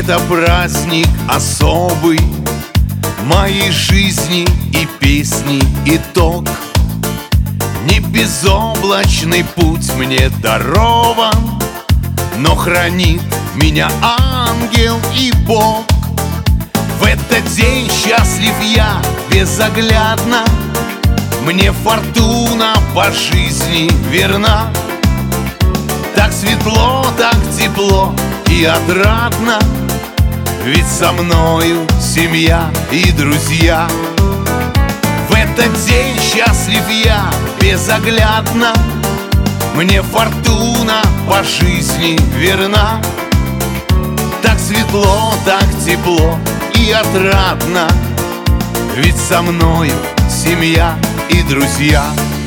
Это праздник особый моей жизни и песни итог. Не безоблачный путь мне дарован, но хранит меня ангел и Бог. В этот день счастлив я безоглядно, мне фортуна по жизни верна. Так светло, так тепло и отрадно, ведь со мною семья и друзья. В этот день счастлив я безоглядно, мне фортуна по жизни верна. Так светло, так тепло и отрадно, ведь со мною семья и друзья.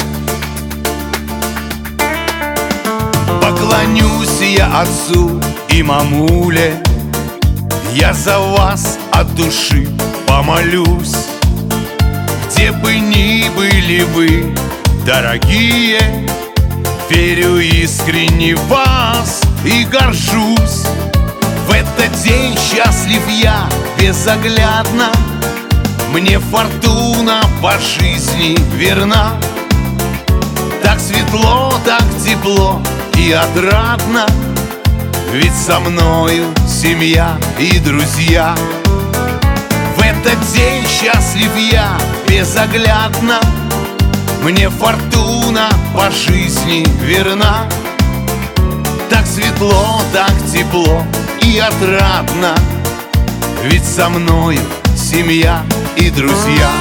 Поклонюсь я отцу и мамуле, я за вас от души помолюсь. Где бы ни были вы, дорогие, верю искренне в вас и горжусь. В этот день счастлив я безоглядно, мне фортуна по жизни верна. Так светло, так тепло и отрадно, ведь со мною семья и друзья. В этот день счастлив я безоглядно, мне фортуна по жизни верна. Так светло, так тепло и отрадно, ведь со мною семья и друзья.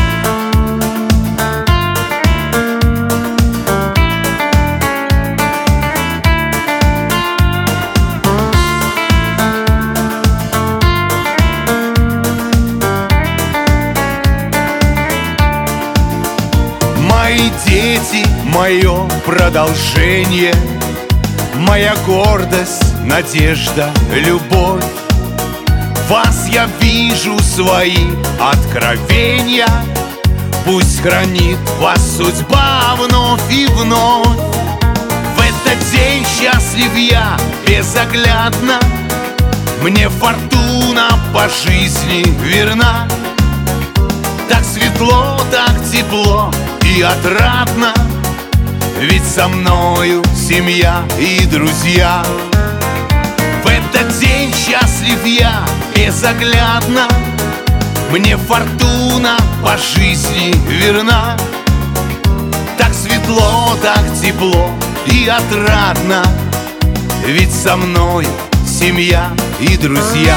Мои дети, мое продолжение, моя гордость, надежда, любовь. Вас я вижу, свои откровения, пусть хранит вас судьба вновь и вновь. В этот день счастлив я безоглядно, мне фортуна по жизни верна. Так светло, так тепло и отрадно, ведь со мною семья и друзья. В этот день счастлив я безоглядно, мне фортуна по жизни верна. Так светло, так тепло и отрадно, ведь со мною семья и друзья.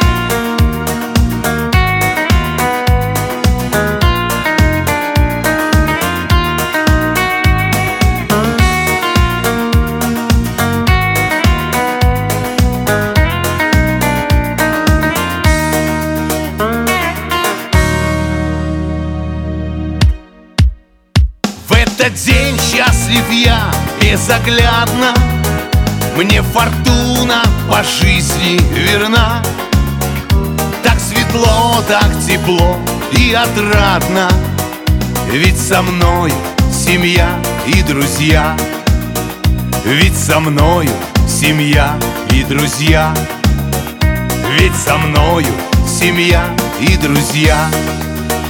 В этот день счастлив я безоглядно, мне фортуна по жизни верна. Так светло, так тепло и отрадно, ведь со мною семья и друзья. Ведь со мною семья и друзья. Ведь со мною семья и друзья.